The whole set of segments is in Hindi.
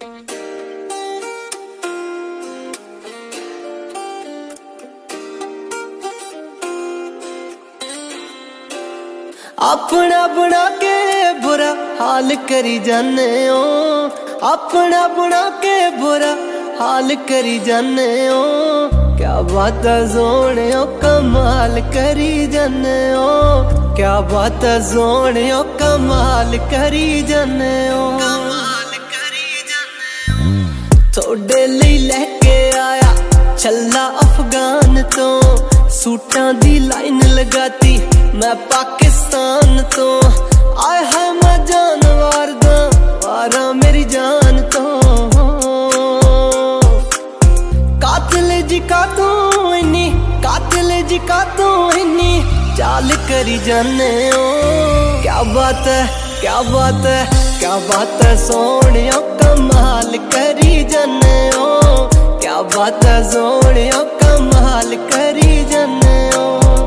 अपना बना के बुरा हाल करी जाने हो, अपना बना के बुरा हाल करी जाने हो। क्या बात है सोने कमाल करी जाने हो, क्या बात है सोने कमाल करी जाने हो। थोड़े लिए लेके आया छल्ला अफगान तो, सूटां दी लाइन लगाती मैं पाकिस्तान तो। आए है मैं जानवर दा वारा मेरी जान तो। कातिल जी का तू इन्नी, कातिल जी का तू इन्नी चाल करी जाने हो। क्या बात है, क्या बात है, क्या बात है सोने कमाल करी जाने हो। क्या बात है सोने कमाल करी जाने हो।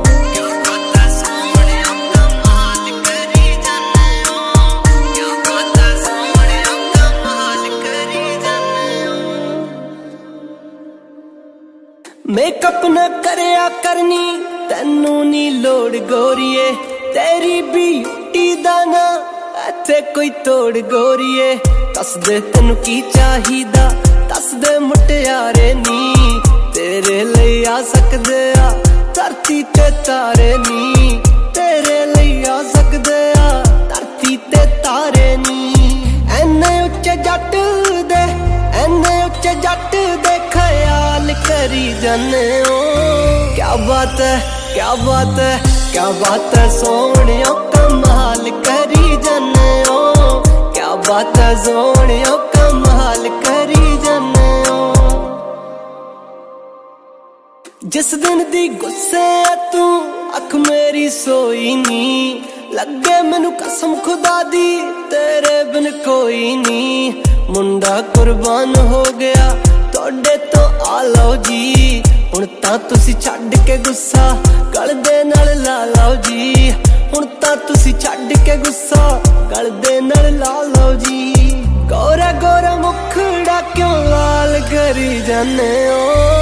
मेकअप न करया करनी तेनू नी लोड़ गोरिए, तेरी ब्यूटी दा ना इत्थे कोई तोड़ गोरिए। दस दे तेनू की चाहिदा, दस दे मुटियारे नी, तेरे लिए आ सकदे आ धरती ते तारे नी, तेरे लिए आ सकदे आ धरती ते तारे नी। एने उच्चे जट दे, एने उच्चे जट दे ख्याल करी जाने हो। क्या बात है, क्या बात है, क्या बात है सोने कमाल करी जाने हो। क्या बात है सोने कमाल करी जाने हो। जिस दिन दी गुस्से तू अख मेरी सोई नी, लगे मैनू कसम खुदा दी तेरे बिन कोई नी। मुंडा कुर्बान हो गया तोड़े तो आ लो जी, हुण तां तुसी छड्ड के गुस्सा गल दे नाल ला लो जी। हुण तां तुसी छड्ड के गुस्सा गल दे नाल ला लो जी। गोरा गोरा मुखड़ा क्यों लाल करी जाने हो।